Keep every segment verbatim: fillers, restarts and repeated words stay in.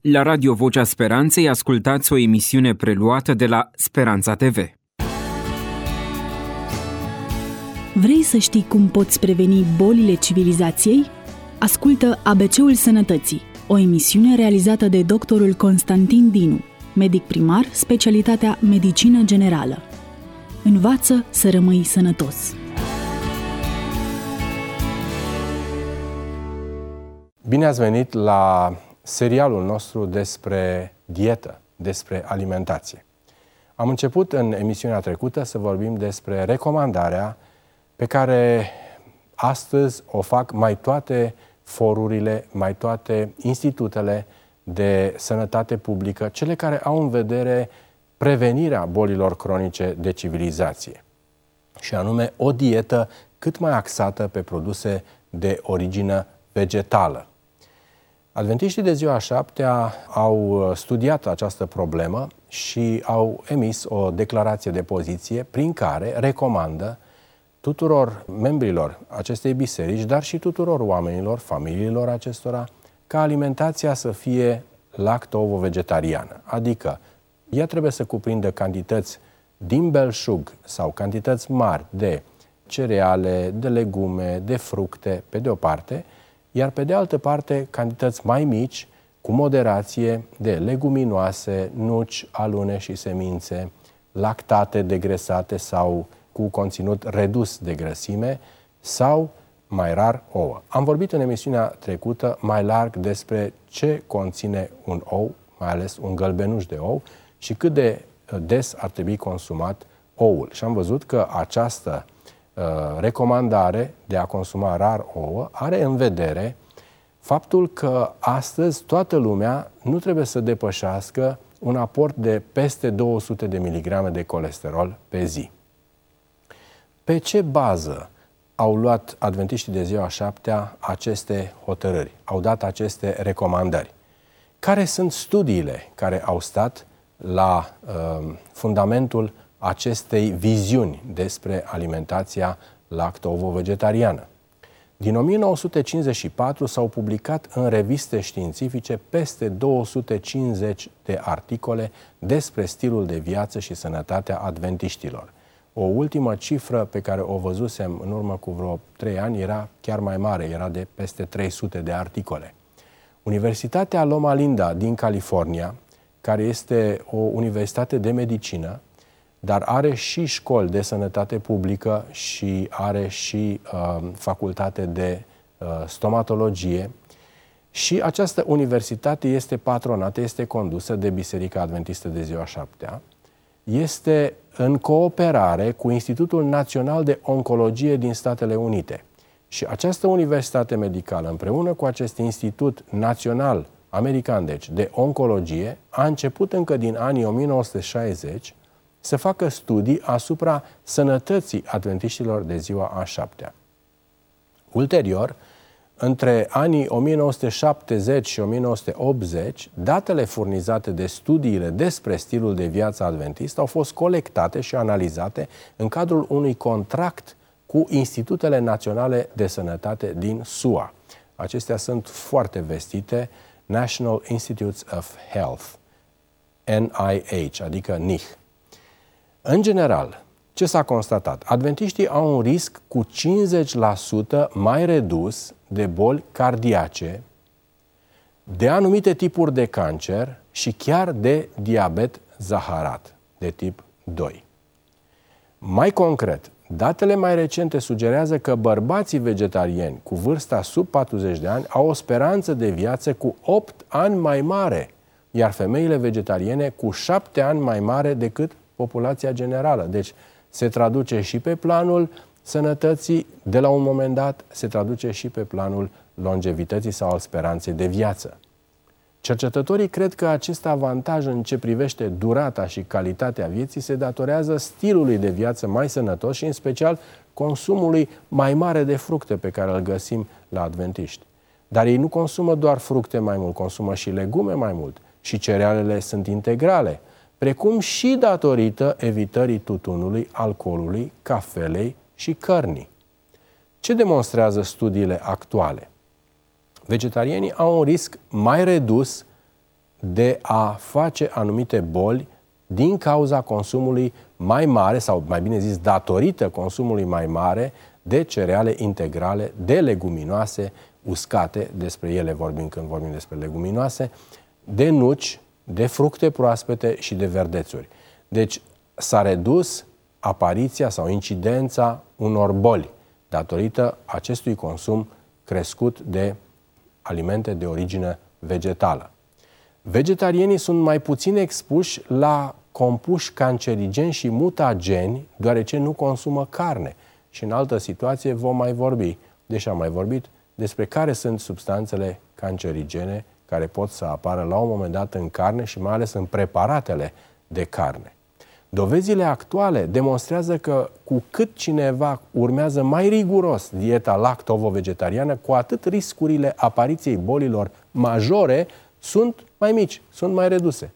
La Radio Vocea Speranței ascultați o emisiune preluată de la Speranța T V. Vrei să știi cum poți preveni bolile civilizației? Ascultă A B C-ul Sănătății, o emisiune realizată de doctorul Constantin Dinu, medic primar, specialitatea Medicină Generală. Învață să rămâi sănătos. Bine ați venit la serialul nostru despre dietă, despre alimentație. Am început în emisiunea trecută să vorbim despre recomandarea pe care astăzi o fac mai toate forurile, mai toate institutele de sănătate publică, cele care au în vedere prevenirea bolilor cronice de civilizație. Și anume o dietă cât mai axată pe produse de origine vegetală. Adventiștii de ziua a șaptea au studiat această problemă și au emis o declarație de poziție prin care recomandă tuturor membrilor acestei biserici, dar și tuturor oamenilor, familiilor acestora, ca alimentația să fie lacto-ovo-vegetariană. Adică ea trebuie să cuprindă cantități din belșug sau cantități mari de cereale, de legume, de fructe, pe de o parte, iar pe de altă parte cantități mai mici, cu moderație, de leguminoase, nuci, alune și semințe, lactate, degresate sau cu conținut redus de grăsime sau, mai rar, ouă. Am vorbit în emisiunea trecută mai larg despre ce conține un ou, mai ales un gălbenuș de ou, și cât de des ar trebui consumat oul. Și am văzut că această uh, recomandare de a consuma rar ouă are în vedere faptul că astăzi toată lumea nu trebuie să depășească un aport de peste două sute de miligrame de colesterol pe zi. Pe ce bază au luat adventiștii de ziua a șaptea aceste hotărâri, au dat aceste recomandări? Care sunt studiile care au stat la uh, fundamentul acestei viziuni despre alimentația lacto-ovo-vegetariană? Din o mie nouă sute cincizeci și patru s-au publicat în reviste științifice peste două sute cincizeci de articole despre stilul de viață și sănătatea adventiștilor. O ultimă cifră pe care o văzusem în urmă cu vreo trei ani era chiar mai mare, era de peste trei sute de articole. Universitatea Loma Linda din California, care este o universitate de medicină, dar are și școli de sănătate publică și are și uh, facultate de uh, stomatologie, și această universitate este patronată, este condusă de Biserica Adventistă de ziua a șaptea, este în cooperare cu Institutul Național de Oncologie din Statele Unite. Și această universitate medicală, împreună cu acest Institut Național American, deci, de Oncologie, a început încă din anii o mie nouă sute șaizeci să facă studii asupra sănătății adventiștilor de ziua a șaptea. Ulterior, între anii o mie nouă sute șaptezeci și o mie nouă sute optzeci, datele furnizate de studiile despre stilul de viață adventist au fost colectate și analizate în cadrul unui contract cu Institutele Naționale de Sănătate din S U A. Acestea sunt foarte vestite, National Institutes of Health, N I H, adică N I H. În general, ce s-a constatat? Adventiștii au un risc cu cincizeci la sută mai redus de boli cardiace, de anumite tipuri de cancer și chiar de diabet zaharat de tip doi. Mai concret, datele mai recente sugerează că bărbații vegetariani cu vârsta sub patruzeci de ani au o speranță de viață cu opt ani mai mare, iar femeile vegetariene cu șapte ani mai mare decât populația generală. Deci se traduce și pe planul sănătății, de la un moment dat, se traduce și pe planul longevității sau al speranței de viață. Cercetătorii cred că acest avantaj în ce privește durata și calitatea vieții se datorează stilului de viață mai sănătos și în special consumului mai mare de fructe pe care îl găsim la adventiști. Dar ei nu consumă doar fructe mai mult, consumă și legume mai mult și cerealele sunt integrale, precum și datorită evitării tutunului, alcoolului, cafelei și cărnii. Ce demonstrează studiile actuale? Vegetarianii au un risc mai redus de a face anumite boli din cauza consumului mai mare, sau mai bine zis, datorită consumului mai mare de cereale integrale, de leguminoase uscate, despre ele vorbim când vorbim despre leguminoase, de nuci, de fructe proaspete și de verdețuri. Deci s-a redus apariția sau incidența unor boli datorită acestui consum crescut de alimente de origine vegetală. Vegetarienii sunt mai puțin expuși la compuși cancerigeni și mutageni, deoarece nu consumă carne. Și în altă situație vom mai vorbi, deși am mai vorbit, despre care sunt substanțele cancerigene care pot să apară la un moment dat în carne și mai ales în preparatele de carne. Dovezile actuale demonstrează că cu cât cineva urmează mai riguros dieta lactovo-vegetariană, cu atât riscurile apariției bolilor majore sunt mai mici, sunt mai reduse.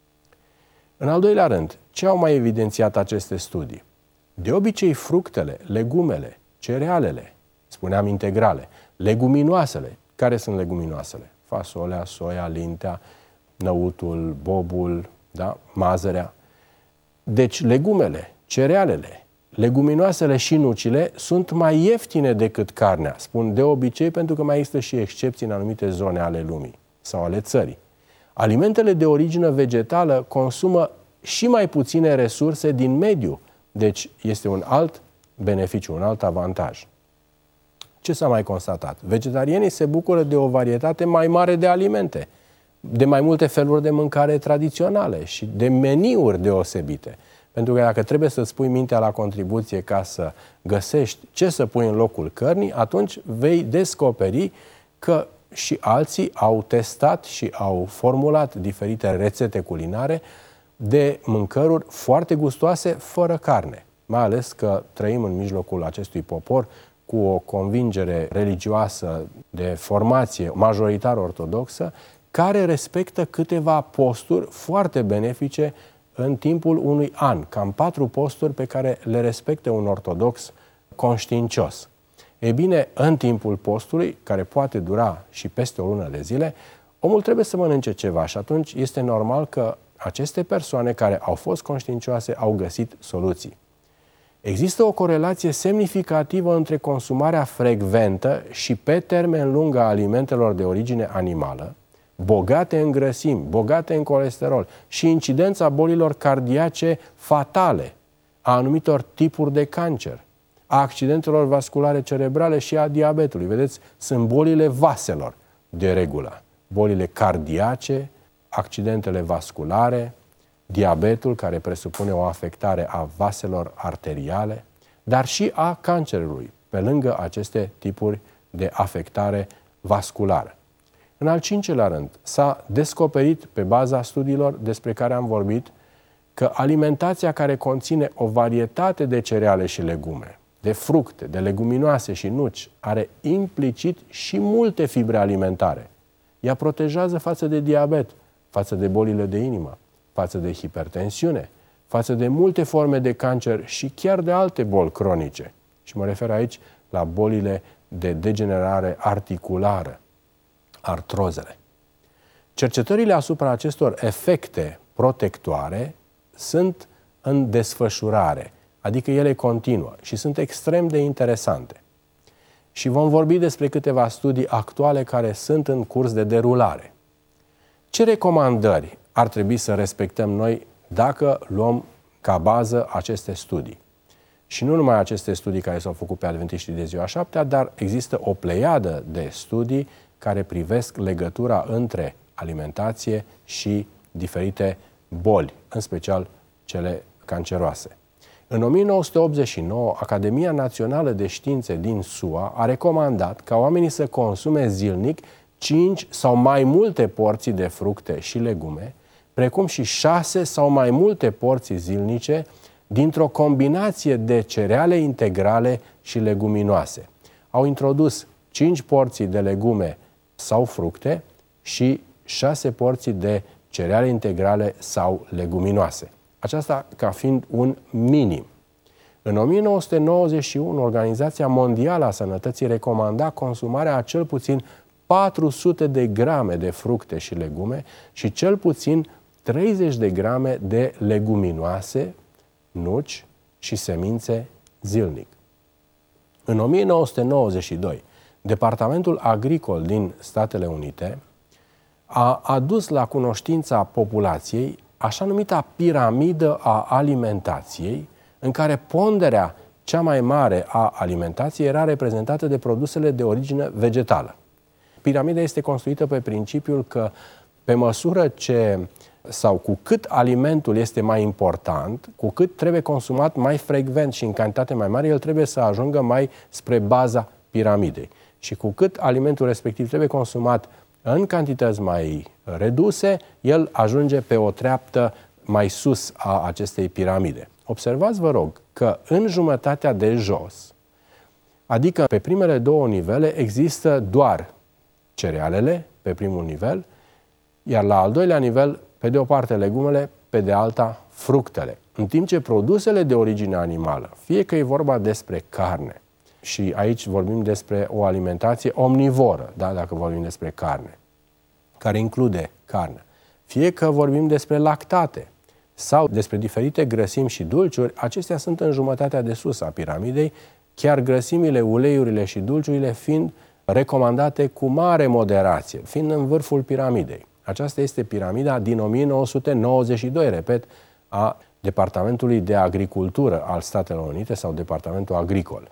În al doilea rând, ce au mai evidențiat aceste studii? De obicei, fructele, legumele, cerealele, spuneam integrale, leguminoasele. Care sunt leguminoasele? Fasolea, soia, lintea, năutul, bobul, da? Mazărea. Deci legumele, cerealele, leguminoasele și nucile sunt mai ieftine decât carnea. Spun de obicei pentru că mai există și excepții în anumite zone ale lumii sau ale țării. Alimentele de origine vegetală consumă și mai puține resurse din mediu. Deci este un alt beneficiu, un alt avantaj. Ce s-a mai constatat? Vegetarienii se bucură de o varietate mai mare de alimente, de mai multe feluri de mâncare tradiționale și de meniuri deosebite. Pentru că dacă trebuie să-ți pui mintea la contribuție ca să găsești ce să pui în locul cărnii, atunci vei descoperi că și alții au testat și au formulat diferite rețete culinare de mâncăruri foarte gustoase fără carne. Mai ales că trăim în mijlocul acestui popor cu o convingere religioasă de formație majoritar ortodoxă, care respectă câteva posturi foarte benefice în timpul unui an. Cam patru posturi pe care le respectă un ortodox conștiincios. Ei bine, în timpul postului, care poate dura și peste o lună de zile, omul trebuie să mănânce ceva și atunci este normal că aceste persoane care au fost conștiincioase au găsit soluții. Există o corelație semnificativă între consumarea frecventă și pe termen lung a alimentelor de origine animală, bogate în grăsimi, bogate în colesterol și incidența bolilor cardiace fatale, a anumitor tipuri de cancer, a accidentelor vasculare cerebrale și a diabetului. Vedeți, sunt bolile vaselor de regulă. Bolile cardiace, accidentele vasculare, diabetul, care presupune o afectare a vaselor arteriale, dar și a cancerului, pe lângă aceste tipuri de afectare vasculară. În al cincelea rând, s-a descoperit, pe baza studiilor despre care am vorbit, că alimentația care conține o varietate de cereale și legume, de fructe, de leguminoase și nuci, are implicit și multe fibre alimentare. Ea protejează față de diabet, față de bolile de inimă, față de hipertensiune, față de multe forme de cancer și chiar de alte boli cronice. Și mă refer aici la bolile de degenerare articulară, artrozele. Cercetările asupra acestor efecte protectoare sunt în desfășurare, adică ele continuă și sunt extrem de interesante. Și vom vorbi despre câteva studii actuale care sunt în curs de derulare. Ce recomandări ar trebui să respectăm noi dacă luăm ca bază aceste studii? Și nu numai aceste studii care s-au făcut pe adventiștii de ziua șaptea, dar există o pleiadă de studii care privesc legătura între alimentație și diferite boli, în special cele canceroase. În o mie nouă sute optzeci și nouă, Academia Națională de Științe din S U A a recomandat ca oamenii să consume zilnic cinci sau mai multe porții de fructe și legume, precum și șase sau mai multe porții zilnice dintr-o combinație de cereale integrale și leguminoase. Au introdus cinci porții de legume sau fructe și șase porții de cereale integrale sau leguminoase. Aceasta ca fiind un minim. În o mie nouă sute nouăzeci și unu, Organizația Mondială a Sănătății recomanda consumarea a cel puțin patru sute de grame de fructe și legume și cel puțin treizeci de grame de leguminoase, nuci și semințe zilnic. În o mie nouă sute nouăzeci și doi, Departamentul Agricol din Statele Unite a adus la cunoștința populației așa numita piramidă a alimentației, în care ponderea cea mai mare a alimentației era reprezentată de produsele de origine vegetală. Piramida este construită pe principiul că pe măsură ce sau cu cât alimentul este mai important, cu cât trebuie consumat mai frecvent și în cantitate mai mare, el trebuie să ajungă mai spre baza piramidei. Și cu cât alimentul respectiv trebuie consumat în cantități mai reduse, el ajunge pe o treaptă mai sus a acestei piramide. Observați, vă rog, că în jumătatea de jos, adică pe primele două nivele, există doar cerealele, pe primul nivel, iar la al doilea nivel, pe de o parte legumele, pe de alta fructele. În timp ce produsele de origine animală, fie că e vorba despre carne, și aici vorbim despre o alimentație omnivoră, da, dacă vorbim despre carne, care include carne, fie că vorbim despre lactate sau despre diferite grăsimi și dulciuri, acestea sunt în jumătatea de sus a piramidei, chiar grăsimile, uleiurile și dulciurile fiind recomandate cu mare moderație, fiind în vârful piramidei. Aceasta este piramida din o mie nouă sute nouăzeci și doi, repet, a Departamentului de Agricultură al Statelor Unite sau Departamentul Agricol.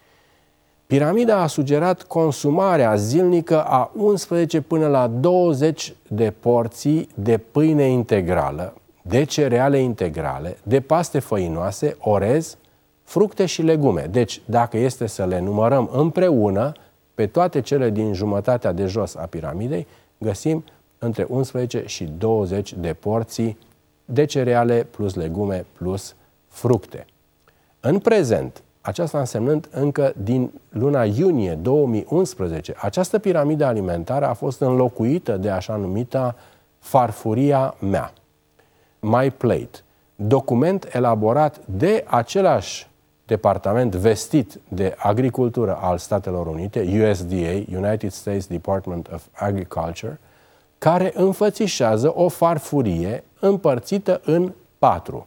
Piramida a sugerat consumarea zilnică a unsprezece până la douăzeci de porții de pâine integrală, de cereale integrale, de paste făinoase, orez, fructe și legume. Deci, dacă este să le numărăm împreună, pe toate cele din jumătatea de jos a piramidei, găsim între unsprezece și douăzeci de porții de cereale plus legume plus fructe. În prezent, aceasta însemnând încă din luna iunie două mii unsprezece, această piramidă alimentară a fost înlocuită de așa numita farfuria mea, My Plate, document elaborat de același departament vestit de agricultură al Statelor Unite, U S D A, United States Department of Agriculture, care înfățișează o farfurie împărțită în patru.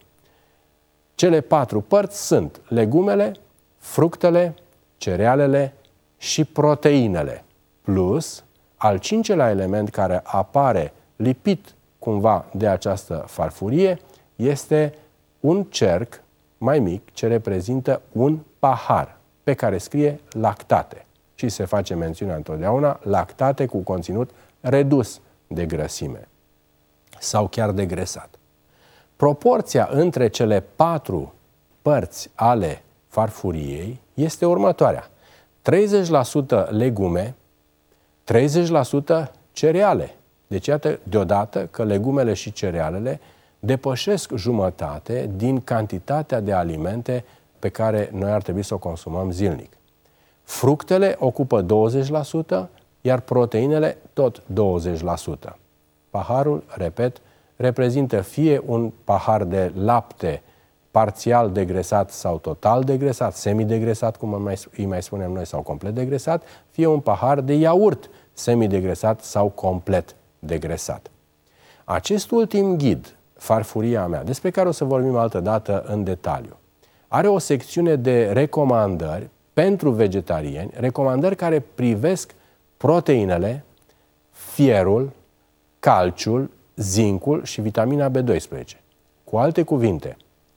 Cele patru părți sunt legumele, fructele, cerealele și proteinele, plus al cincelea element care apare lipit cumva de această farfurie este un cerc mai mic ce reprezintă un pahar pe care scrie lactate și se face mențiunea întotdeauna lactate cu conținut redus de grăsime sau chiar de grăsat. Proporția între cele patru părți ale farfuriei este următoarea. treizeci la sută legume, treizeci la sută cereale. Deci iată deodată că legumele și cerealele depășesc jumătate din cantitatea de alimente pe care noi ar trebui să o consumăm zilnic. Fructele ocupă douăzeci la sută, iar proteinele tot douăzeci la sută. Paharul, repet, reprezintă fie un pahar de lapte parțial degresat sau total degresat, semidegresat, cum îi mai spunem noi, sau complet degresat, fie un pahar de iaurt semidegresat sau complet degresat. Acest ultim ghid, farfuria mea, despre care o să vorbim altă dată în detaliu, are o secțiune de recomandări pentru vegetariani, recomandări care privesc proteinele, fierul, calciul, zincul și vitamina B doisprezece. Cu alte cuvinte,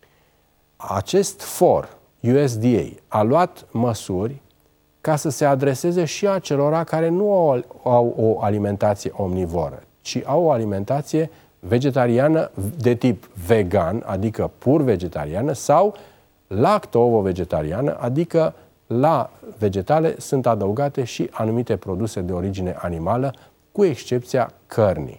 acest for, U S D A, a luat măsuri ca să se adreseze și acelora care nu au, au o alimentație omnivoră, ci au o alimentație vegetariană de tip vegan, adică pur vegetariană, sau lacto-ovo-vegetariană, adică la vegetale sunt adăugate și anumite produse de origine animală, cu excepția cărnii.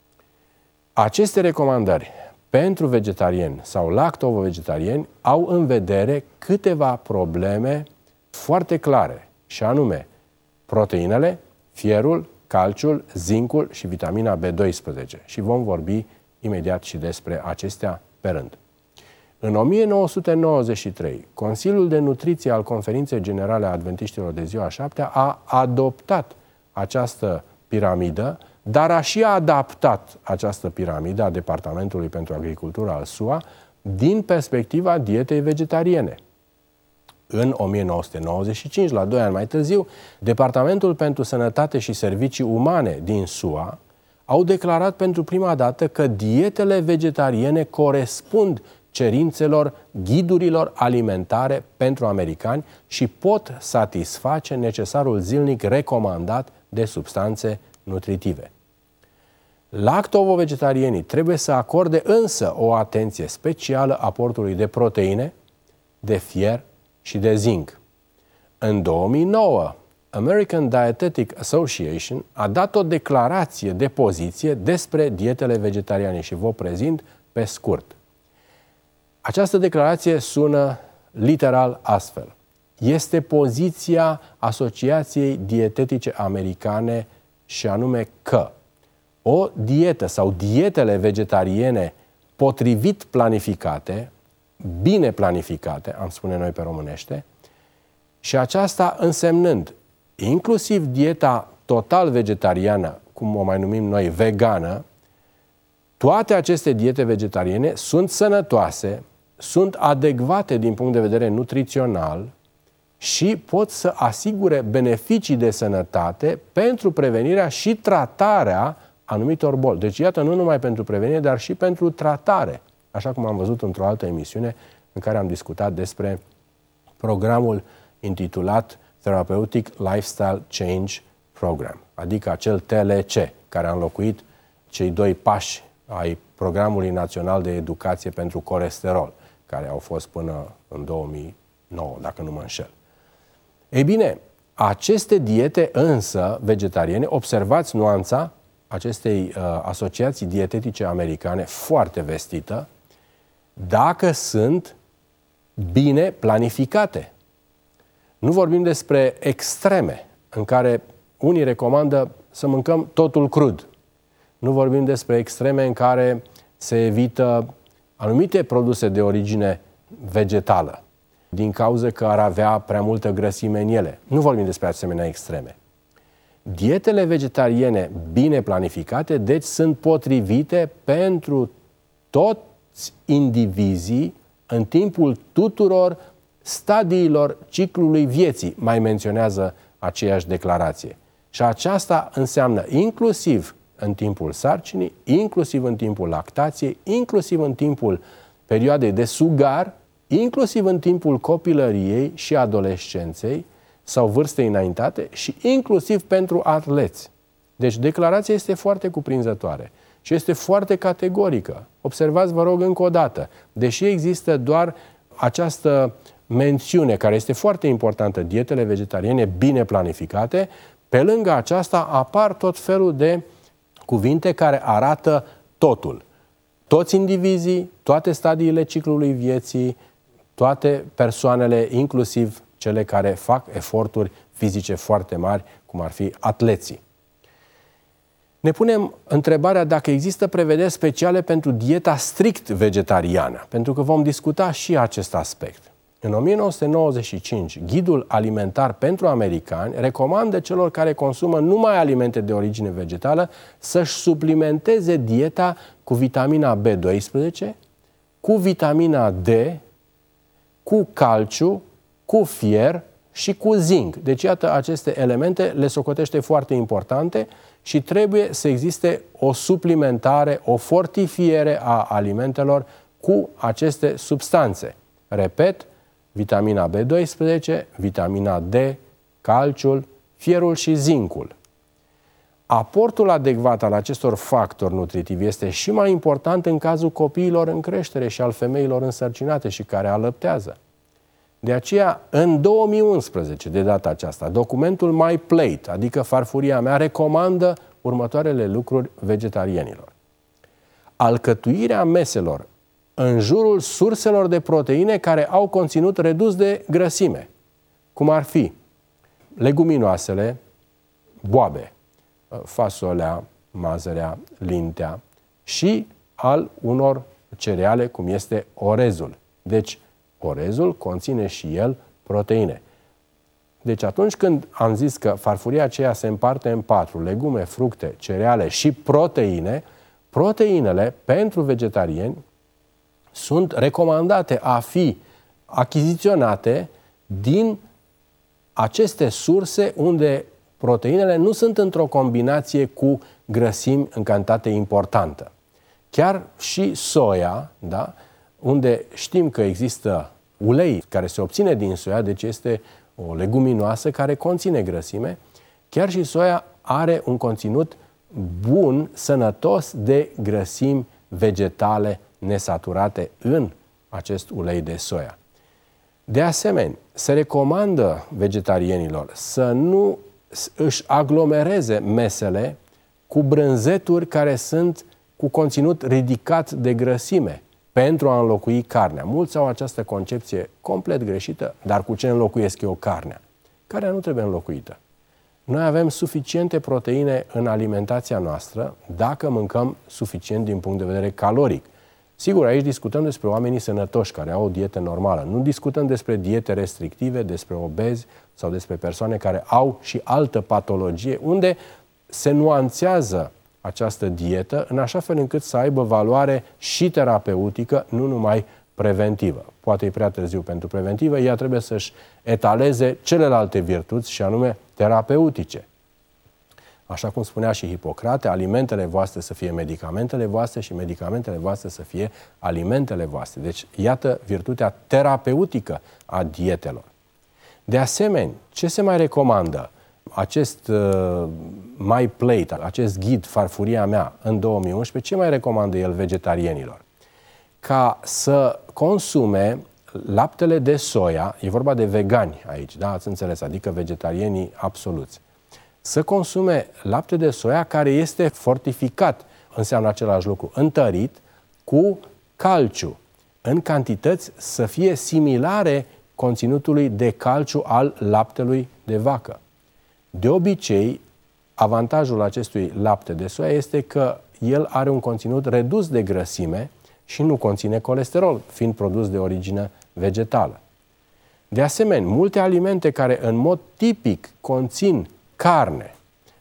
Aceste recomandări pentru vegetariani sau lacto-ovo-vegetariani au în vedere câteva probleme foarte clare, și anume proteinele, fierul, calciul, zincul și vitamina B doisprezece. Și vom vorbi imediat și despre acestea pe rând. În o mie nouă sute nouăzeci și trei, Consiliul de Nutriție al Conferinței Generale a Adventiștilor de Ziua a Șaptea a adoptat această piramidă, dar a și adaptat această piramidă a Departamentului pentru Agricultură al S U A din perspectiva dietei vegetariene. În o mie nouă sute nouăzeci și cinci, la doi ani mai târziu, Departamentul pentru Sănătate și Servicii Umane din S U A au declarat pentru prima dată că dietele vegetariene corespund cerințelor ghidurilor alimentare pentru americani și pot satisface necesarul zilnic recomandat de substanțe nutritive. Lacto-ovo-vegetarienii trebuie să acorde însă o atenție specială aportului de proteine, de fier și de zinc. În două mii nouă, American Dietetic Association a dat o declarație de poziție despre dietele vegetariane și vă prezint pe scurt. Această declarație sună literal astfel. Este poziția Asociației Dietetice Americane și anume că o dietă sau dietele vegetariene potrivit planificate, bine planificate, am spune noi pe românește, și aceasta însemnând inclusiv dieta total vegetariană, cum o mai numim noi, vegană, toate aceste diete vegetariene sunt sănătoase, sunt adecvate din punct de vedere nutrițional și pot să asigure beneficii de sănătate pentru prevenirea și tratarea anumitor boli. Deci, iată, nu numai pentru prevenire, dar și pentru tratare. Așa cum am văzut într-o altă emisiune în care am discutat despre programul intitulat Therapeutic Lifestyle Change Program, adică acel T L C, care a înlocuit cei doi pași ai Programului Național de Educație pentru Colesterol, care au fost până în două mii nouă, dacă nu mă înșel. Ei bine, aceste diete însă vegetariene, observați nuanța acestei uh, asociații dietetice americane, foarte vestită, dacă sunt bine planificate. Nu vorbim despre extreme, în care unii recomandă să mâncăm totul crud. Nu vorbim despre extreme în care se evită anumite produse de origine vegetală, din cauza că ar avea prea multă grăsime în ele. Nu vorbim despre asemenea extreme. Dietele vegetariene bine planificate, deci, sunt potrivite pentru toți indivizii în timpul tuturor stadiilor ciclului vieții, mai menționează aceeași declarație. Și aceasta înseamnă inclusiv în timpul sarcinii, inclusiv în timpul lactației, inclusiv în timpul perioadei de sugar, inclusiv în timpul copilăriei și adolescenței sau vârstei înaintate și inclusiv pentru atleți. Deci declarația este foarte cuprinzătoare și este foarte categorică. Observați, vă rog, încă o dată, deși există doar această mențiune, care este foarte importantă, dietele vegetariene bine planificate, pe lângă aceasta apar tot felul de cuvinte care arată totul. Toți indivizii, toate stadiile ciclului vieții, toate persoanele, inclusiv cele care fac eforturi fizice foarte mari, cum ar fi atleții. Ne punem întrebarea dacă există prevederi speciale pentru dieta strict vegetariană, pentru că vom discuta și acest aspect. În o mie nouă sute nouăzeci și cinci, Ghidul Alimentar pentru Americani recomandă celor care consumă numai alimente de origine vegetală să-și suplimenteze dieta cu vitamina B doisprezece, cu vitamina D, cu calciu, cu fier și cu zinc. Deci, iată, aceste elemente le socotește foarte importante și trebuie să existe o suplimentare, o fortifiere a alimentelor cu aceste substanțe. Repet, vitamina B doisprezece, vitamina D, calciul, fierul și zincul. Aportul adecvat al acestor factori nutritivi este și mai important în cazul copiilor în creștere și al femeilor însărcinate și care alăptează. De aceea, în două mii unsprezece, de data aceasta, documentul My Plate, adică farfuria mea, recomandă următoarele lucruri vegetarienilor. Alcătuirea meselor în jurul surselor de proteine care au conținut redus de grăsime, cum ar fi leguminoasele, boabe, fasolea, mazărea, lintea și al unor cereale, cum este orezul. Deci, orezul conține și el proteine. Deci atunci când am zis că farfuria aceea se împarte în patru, legume, fructe, cereale și proteine, proteinele pentru vegetariani sunt recomandate a fi achiziționate din aceste surse unde proteinele nu sunt într-o combinație cu grăsimi în cantitate importantă. Chiar și soia, da, unde știm că există ulei care se obține din soia, deci este o leguminoasă care conține grăsime, chiar și soia are un conținut bun, sănătos de grăsimi vegetale nesaturate în acest ulei de soia. De asemenea, se recomandă vegetarienilor să nu își aglomereze mesele cu brânzeturi care sunt cu conținut ridicat de grăsime pentru a înlocui carnea. Mulți au această concepție complet greșită, dar cu ce înlocuiesc eu carnea? Carnea nu trebuie înlocuită. Noi avem suficiente proteine în alimentația noastră dacă mâncăm suficient din punct de vedere caloric. Sigur, aici discutăm despre oamenii sănătoși care au o dietă normală. Nu discutăm despre diete restrictive, despre obezi sau despre persoane care au și altă patologie, unde se nuanțează această dietă în așa fel încât să aibă valoare și terapeutică, nu numai preventivă. Poate e prea târziu pentru preventivă, ea trebuie să-și etaleze celelalte virtuți și anume terapeutice. Așa cum spunea și Hipocrate, alimentele voastre să fie medicamentele voastre și medicamentele voastre să fie alimentele voastre. Deci, iată virtutea terapeutică a dietelor. De asemenea, ce se mai recomandă? Acest uh, My Plate, acest ghid Farfuria mea în două mii unsprezece, ce mai recomandă el vegetarienilor? Ca să consume laptele de soia, e vorba de vegani aici, da? Ați înțeles, adică vegetarienii absoluți. Să consume lapte de soia care este fortificat, înseamnă același lucru, întărit cu calciu, în cantități să fie similare conținutului de calciu al laptelui de vacă. De obicei, avantajul acestui lapte de soia este că el are un conținut redus de grăsime și nu conține colesterol, fiind produs de origine vegetală. De asemenea, multe alimente care în mod tipic conțin carne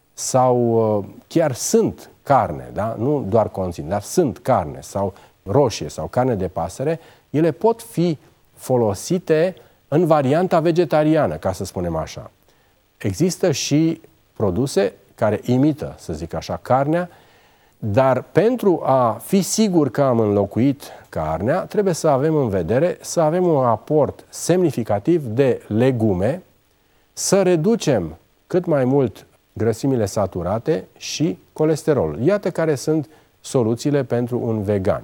sau chiar sunt carne, da? Nu doar conțin, dar sunt carne sau roșie sau carne de pasăre, ele pot fi folosite în varianta vegetariană, ca să spunem așa. Există și produse care imită, să zic așa, carnea, dar pentru a fi sigur că am înlocuit carnea, trebuie să avem în vedere să avem un aport semnificativ de legume, să reducem cât mai mult grăsimile saturate și colesterolul. Iată care sunt soluțiile pentru un vegan.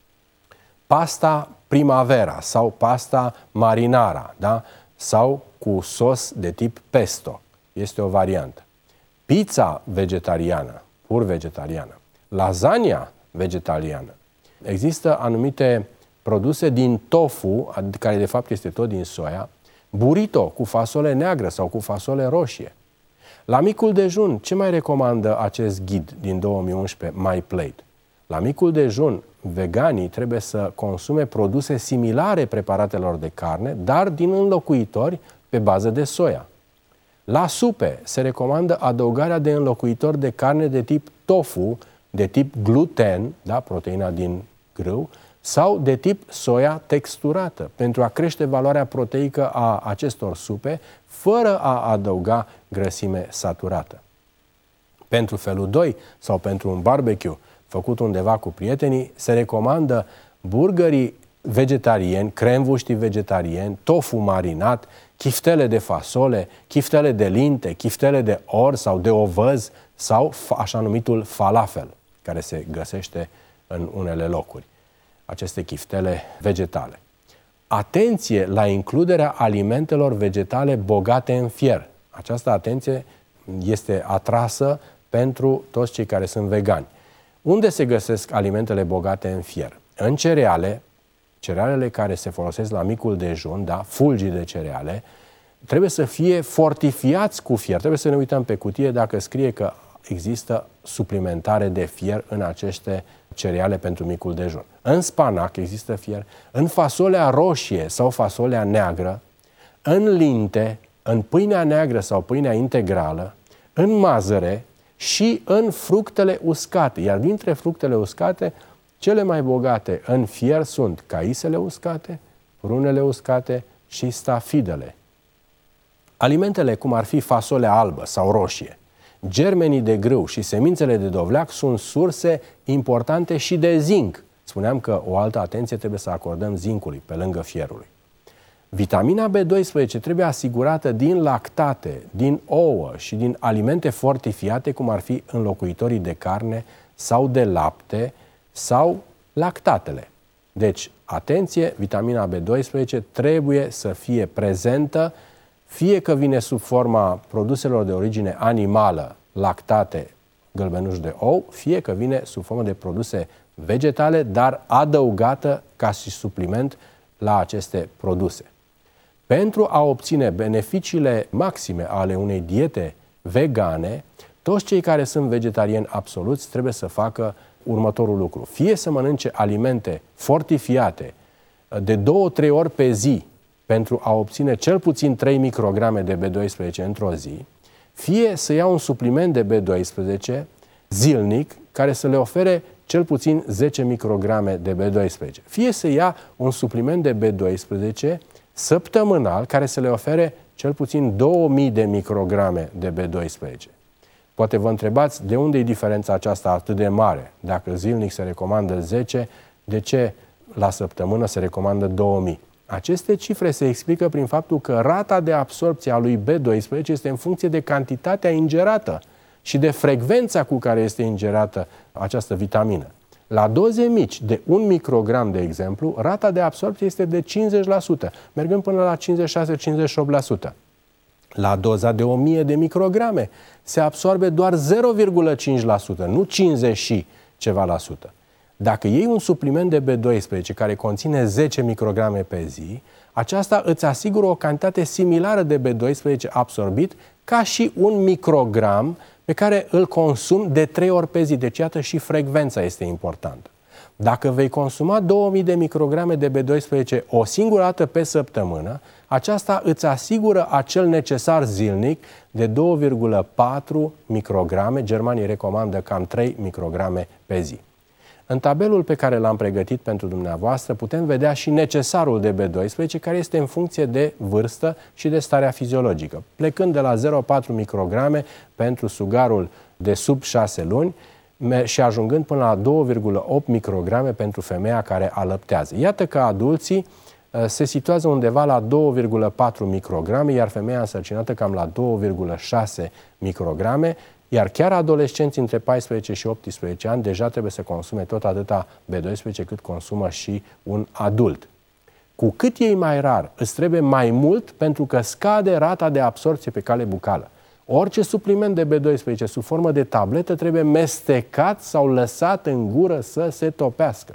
Pasta primavera sau pasta marinara, da? Sau cu sos de tip pesto. Este o variantă. Pizza vegetariană, pur vegetariană. Lasagna vegetariană. Există anumite produse din tofu, care de fapt este tot din soia, burrito cu fasole neagră sau cu fasole roșie. La micul dejun, ce mai recomandă acest ghid din două mii unsprezece, My Plate? La micul dejun, veganii trebuie să consume produse similare preparatelor de carne, dar din înlocuitori pe bază de soia. La supe se recomandă adăugarea de înlocuitori de carne de tip tofu, de tip gluten, da, proteina din grâu, sau de tip soia texturată, pentru a crește valoarea proteică a acestor supe, fără a adăuga grăsime saturată. Pentru felul doi sau pentru un barbecue făcut undeva cu prietenii, se recomandă burgerii vegetarieni, cremvuștii vegetarieni, tofu marinat, chiftele de fasole, chiftele de linte, chiftele de or sau de ovăz sau așa numitul falafel, care se găsește în unele locuri. Aceste chiftele vegetale. Atenție la includerea alimentelor vegetale bogate în fier. Această atenție este atrasă pentru toți cei care sunt vegani. Unde se găsesc alimentele bogate în fier? În cereale, cerealele care se folosesc la micul dejun, da, fulgii de cereale, trebuie să fie fortifiați cu fier. Trebuie să ne uităm pe cutie dacă scrie că există suplimentare de fier în aceste cereale pentru micul dejun. În spanac există fier, în fasolea roșie sau fasolea neagră, în linte, în pâinea neagră sau pâinea integrală, în mazăre și în fructele uscate. Iar dintre fructele uscate, cele mai bogate în fier sunt caisele uscate, prunele uscate și stafidele. Alimentele cum ar fi fasolea albă sau roșie, germenii de grâu și semințele de dovleac sunt surse importante și de zinc. Spuneam că o altă atenție trebuie să acordăm zincului pe lângă fierului. Vitamina B doisprezece trebuie asigurată din lactate, din ouă și din alimente fortifiate, cum ar fi înlocuitorii de carne sau de lapte sau lactatele. Deci, atenție, vitamina B doisprezece trebuie să fie prezentă, fie că vine sub forma produselor de origine animală, lactate, gălbenuși de ou, fie că vine sub formă de produse vegetale, dar adăugată ca și supliment la aceste produse. Pentru a obține beneficiile maxime ale unei diete vegane, toți cei care sunt vegetariani absoluți trebuie să facă următorul lucru. Fie să mănânce alimente fortifiate de două, trei ori pe zi pentru a obține cel puțin trei micrograme de B doisprezece într-o zi, fie să ia un supliment de B doisprezece zilnic care să le ofere cel puțin zece micrograme de B doisprezece. Fie să ia un supliment de B doisprezece săptămânal care să le ofere cel puțin două mii de micrograme de B doisprezece. Poate vă întrebați de unde e diferența aceasta atât de mare. Dacă zilnic se recomandă zece, de ce la săptămână se recomandă două mii? Aceste cifre se explică prin faptul că rata de absorbție a lui B doisprezece este în funcție de cantitatea ingerată și de frecvența cu care este ingerată această vitamină. La doze mici de un microgram, de exemplu, rata de absorbție este de cincizeci la sută, mergând până la cincizeci și șase - cincizeci și opt la sută. La doza de o mie de micrograme se absorbe doar zero virgulă cinci la sută, nu cincizeci și ceva la sută. Dacă iei un supliment de B doisprezece care conține zece micrograme pe zi, aceasta îți asigură o cantitate similară de B doisprezece absorbit ca și un microgram pe care îl consumi de trei ori pe zi. Deci iată și frecvența este importantă. Dacă vei consuma două mii de micrograme de B doisprezece o singură dată pe săptămână, aceasta îți asigură acel necesar zilnic de două virgulă patru micrograme. Germanii recomandă cam trei micrograme pe zi. În tabelul pe care l-am pregătit pentru dumneavoastră putem vedea și necesarul de B doisprezece, care este în funcție de vârstă și de starea fiziologică. Plecând de la zero virgulă patru micrograme pentru sugarul de sub șase luni și ajungând până la două virgulă opt micrograme pentru femeia care alăptează. Iată că adulții se situează undeva la două virgulă patru micrograme, iar femeia însărcinată cam la două virgulă șase micrograme, iar chiar adolescenții între paisprezece și optsprezece ani deja trebuie să consume tot atâta B doisprezece cât consumă și un adult. Cu cât e mai rar, îți trebuie mai mult pentru că scade rata de absorpție pe cale bucală. Orice supliment de B doisprezece sub formă de tabletă trebuie mestecat sau lăsat în gură să se topească.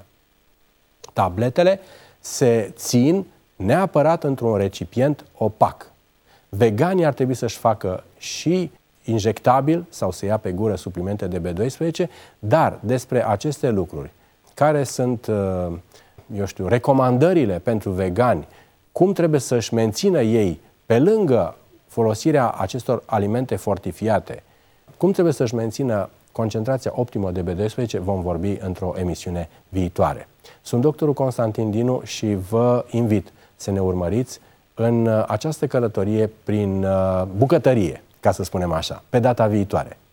Tabletele se țin neapărat într-un recipient opac. Veganii ar trebui să-și facă și injectabil sau să ia pe gură suplimente de B doisprezece, dar despre aceste lucruri, care sunt, eu știu, recomandările pentru vegani, cum trebuie să-și mențină ei, pe lângă folosirea acestor alimente fortifiate, cum trebuie să-și mențină concentrația optimă de B doisprezece, vom vorbi într-o emisiune viitoare. Sunt doctorul Constantin Dinu și vă invit să ne urmăriți în această călătorie prin bucătărie, ca să spunem așa, pe data viitoare.